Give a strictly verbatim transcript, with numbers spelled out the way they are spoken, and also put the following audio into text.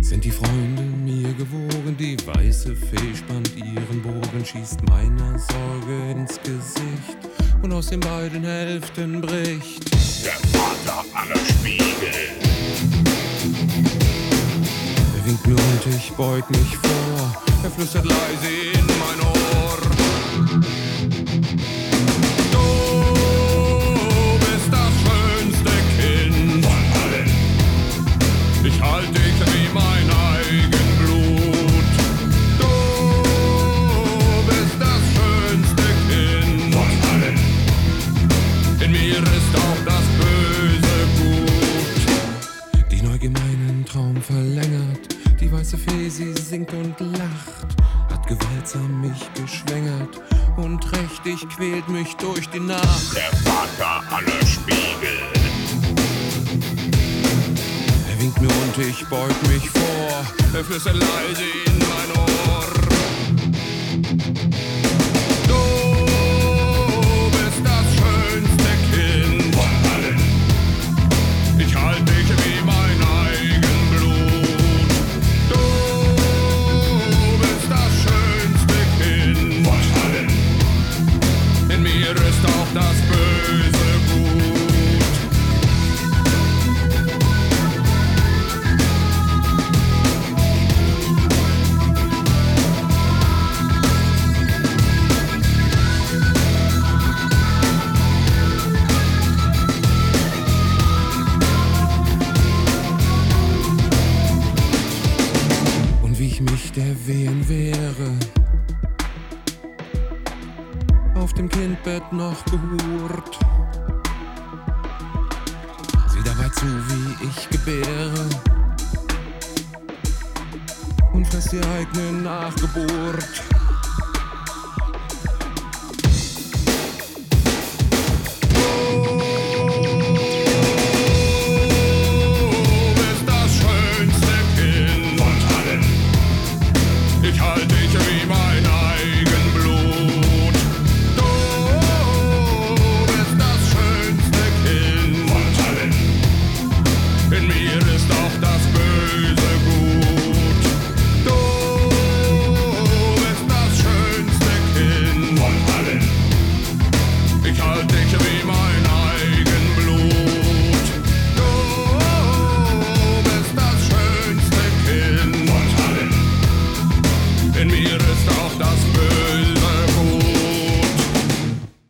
Sind die Freunde mir gewogen, die weiße Fee spannt ihren Bogen, schießt meiner Sorge ins Gesicht und aus den beiden Hälften bricht der Vater aller Spiegel. Er winkt mir und ich beug mich vor, er flüstert leise in mein Ohr. Du bist das schönste Kind von allen. Ich halte dich wie mein eigen Blut. Du bist das schönste Kind von allen. In mir ist auch das Böse gut. Die Neugier meinen Traum verlängert. Die weiße Fee, sie singt und lacht. Hat gewaltsam mich geschwängert und trächtig quält mich durch die Nacht. Der Vater aller Spiegel. Er winkt mir und ich beug mich vor. Er flüstert leise in mein Ohr. Du bist das schönste Kind von allen. Ich halte dich wie mein eigen Blut. Du bist das schönste Kind von allen. In mir ist auch das Böse gut. Mich der Wehen wäre, auf dem Kindbett noch gehurt. Sieh dabei zu, wie ich gebäre und fress die eigene Nachgeburt. Ich halte dich wie mein eigen Blut. Du bist das schönste Kind von allen. In mir ist auch das Böse gut. Du bist das schönste Kind von allen. Ich halte dich wie mein eigen Blut. Du bist das schönste Kind von allen. In mir ist auch das Böse